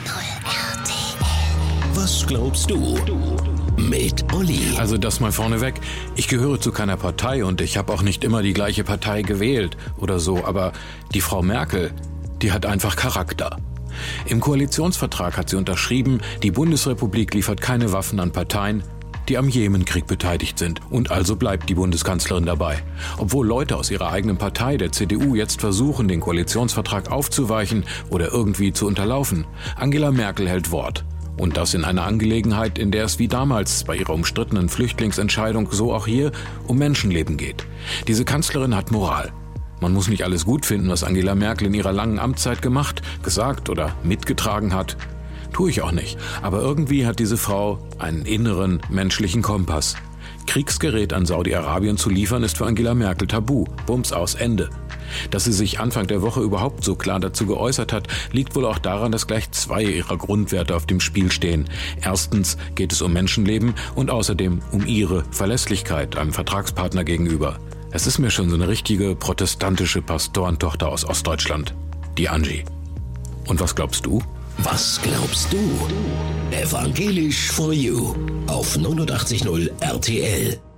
Was glaubst du? Mit Olli. Also das mal vorneweg. Ich gehöre zu keiner Partei und ich habe auch nicht immer die gleiche Partei gewählt oder so. Aber die Frau Merkel, die hat einfach Charakter. Im Koalitionsvertrag hat sie unterschrieben, die Bundesrepublik liefert keine Waffen an Parteien, die am Jemenkrieg beteiligt sind. Und also bleibt die Bundeskanzlerin dabei. Obwohl Leute aus ihrer eigenen Partei, der CDU, jetzt versuchen, den Koalitionsvertrag aufzuweichen oder irgendwie zu unterlaufen. Angela Merkel hält Wort. Und das in einer Angelegenheit, in der es wie damals bei ihrer umstrittenen Flüchtlingsentscheidung so auch hier um Menschenleben geht. Diese Kanzlerin hat Moral. Man muss nicht alles gut finden, was Angela Merkel in ihrer langen Amtszeit gemacht, gesagt oder mitgetragen hat. Tue ich auch nicht. Aber irgendwie hat diese Frau einen inneren menschlichen Kompass. Kriegsgerät an Saudi-Arabien zu liefern, ist für Angela Merkel tabu. Bums aus, Ende. Dass sie sich Anfang der Woche überhaupt so klar dazu geäußert hat, liegt wohl auch daran, dass gleich zwei ihrer Grundwerte auf dem Spiel stehen. Erstens geht es um Menschenleben und außerdem um ihre Verlässlichkeit einem Vertragspartner gegenüber. Es ist mir schon so eine richtige protestantische Pastorentochter aus Ostdeutschland, die Angie. Und was glaubst du? Was glaubst du? Evangelisch for You auf 89.0 RTL.